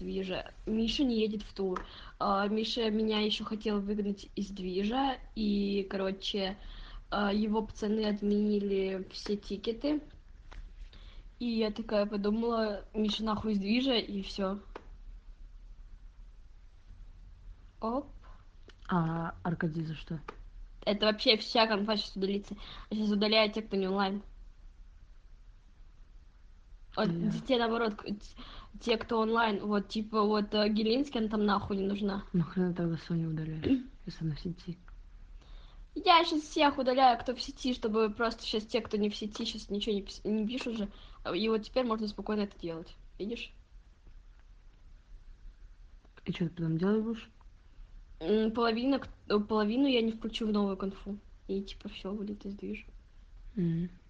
движа. Миша не едет в тур. Миша меня еще хотел выгнать из движа, и, короче, его пацаны отменили все тикеты. И я такая подумала, Миша нахуй из движа, и все. Оп. А Аркадий за что? Это вообще вся конфа сейчас удалится. Я сейчас удаляю тех, кто не онлайн. Вот Я... те, наоборот, те, кто онлайн, вот, типа, вот Гелинский, она там нахуй не нужна. Нахрена тогда Соню удаляешь, если она в сети? Я сейчас всех удаляю, кто в сети, чтобы просто сейчас те, кто не в сети, сейчас ничего не пишут же. И вот теперь можно спокойно это делать. Видишь? И что ты потом делать будешь? Половину я не включу в новую конфу. И типа все будет из движа.